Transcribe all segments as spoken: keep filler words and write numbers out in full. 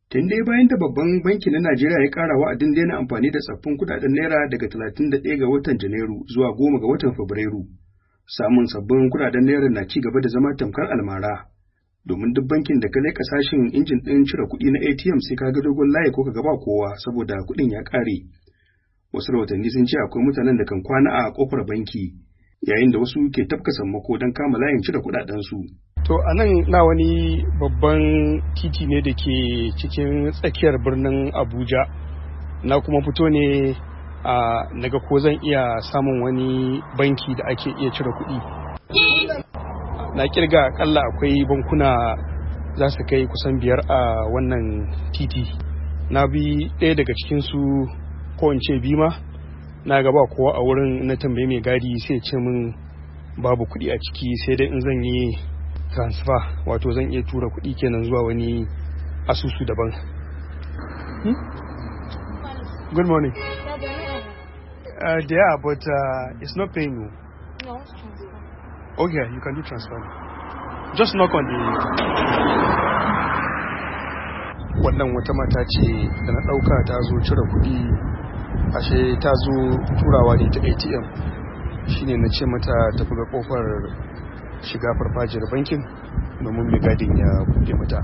Tun dai bayan da babban banki na Najeriya ya ƙara wa'adin daina amfani da tsaffin kuɗaɗen naira daga talatin da ɗaya ga watan Janairu zuwa goma ga watan Fabrairu, samun sabbin kuɗaɗen naira na ci gaba da zama tamkar almara. Domin duk bankin da ka leƙa sashin injin ɗin cire kuɗi na A T M sai ka ga dogon layi ko ka ga ba kowa saboda kuɗin ya ƙare. Wasu rahotanni sun ce akwai mutanen da kan kwana a ƙofar banki, yayin da wasu ke tafka sammako don kama layin cire kuɗaɗensu. To a nan na wani babban titi ne da ke cikin tsakiyar birnin Abuja, na kuma fito ne a naga ko zan iya samun wani banki da ake iya cire kuɗi. Na kirga akalla akwai bankuna za su kai kusan biyar a wannan titi. Na bi ɗaya daga cikinsu ko in ce bima, na ga ba kowa a wurin. Na tambayi mai gadi sai ce min babu kuɗi a ciki, sai dai in zan yi transfer, wato zan iya tura kuɗi kenan zuwa wani asusu daban. Hmm? Good morning. Uh, yeah, but uh, it's not paying you. No, it's transfer. Okay, you can do transfer. Just knock on the... Wannan wata mata ce da na ɗauka ta zo cire kuɗi, ashe ta zo turawa ne ta A T M. Shine na ce mata ta buga ƙofar shiga farfajiyar bankin domin mai gadin ya buɗe mata.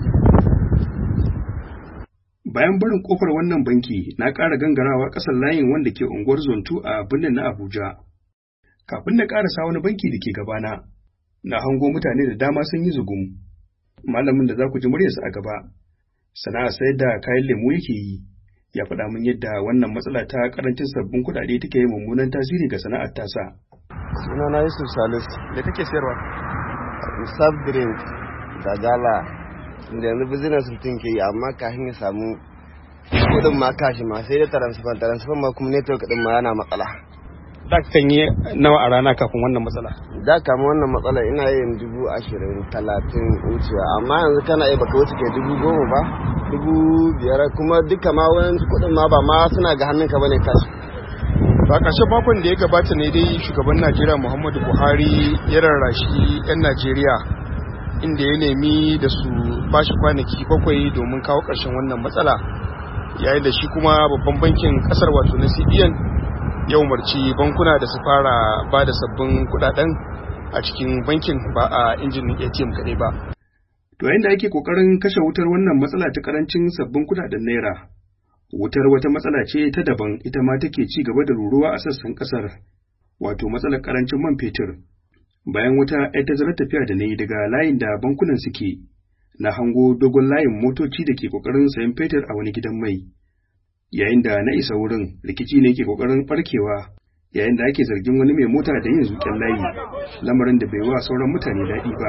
Bayan barin kofar wannan banki, na ƙara gangarawa ƙasar layin wanda ke unguwar Zonto a birnin na Abuja. Kafin na ƙarasa wani banki da ke gabana, na hango mutane da dama sun yi zugum. Malamin da za ku ji muryarsa a gaba, sana'a sayar da kayan lemu yake yi, ya faɗa min yadda wannan matsala ta ƙarancin sabbin kuɗaɗe take yi mummunan tasiri ga sana'ar tasa. Sunana Yusuf Salisu. Da kake sayarwa? Soft drink da gala, da yanzu business mutum ke yi, amma kafin ya samu kudin ma kashi ma sai da transfer transfer ma kuma network din ma yana matsala. Da kan yi nawa a rana kafin wannan matsala? Da kama wannan matsala ina yin dubu ashirin talatin wucewa, amma yanzu kana yi baka wuce ke dubu goma ba, dubu biyar, kuma duka ma wani kudin ma ba ma suna ga hannunka bane kashi. Ba ƙarshen makon da ya gabata ne dai shugaban Najeriya Muhammadu Buhari ya rarrashi 'yan Najeriya, inda ya nemi da su ba shi kwanaki bakwai domin kawo ƙarshen wannan matsala, yayin da shi kuma babban bankin ƙasar wato na C B N ya umarci bankuna da su fara ba da sabbin kuɗaɗen a cikin bankin ba a injinin A T M kaɗai ba. To yayin da ake ƙoƙarin kashe wutar wannan matsala ta ƙarancin sabbin kuɗaɗen naira, wutar wata matsala ce ta daban ita ma take ci gaba da ruruwa a sassan ƙasar, wato matsalar ƙarancin man fetur. Bayan wata ‘yar tazarar tafiya da na yi daga layin da bankunan suke, na hango dogon layin motoci da ke ƙoƙarin sayan fetur a wani gidan mai. Yayin da na isa wurin, rikici ne ke ƙoƙarin ɓarkewa, yayin da ake zargin wani mai mota da yin zuƙen layi, lamarin da bai wa sauran mutane daɗi ba.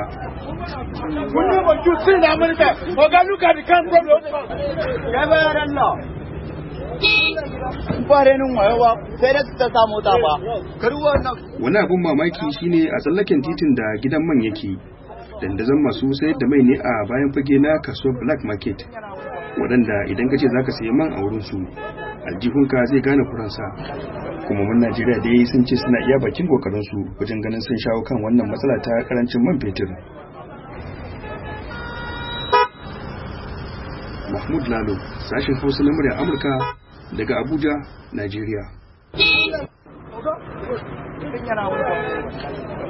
Wani abin mamaki shine a tsallaken titin da gidan man yake, dandazon masu sayar da mai ne a bayan fage na kasuwar Black Market, waɗanda idan ka ce za ka sayi man a wurinsu, aljihunka zai gane kuransa. Kuma mun Najeriya dai sun ce suna iya bakin kokarinsu wajen ganin sun shawo kan wannan matsala ta karancin man fetur. Mahmud Lalo, sashen Hausa na murya Amurka daga Abuja, Najeriya.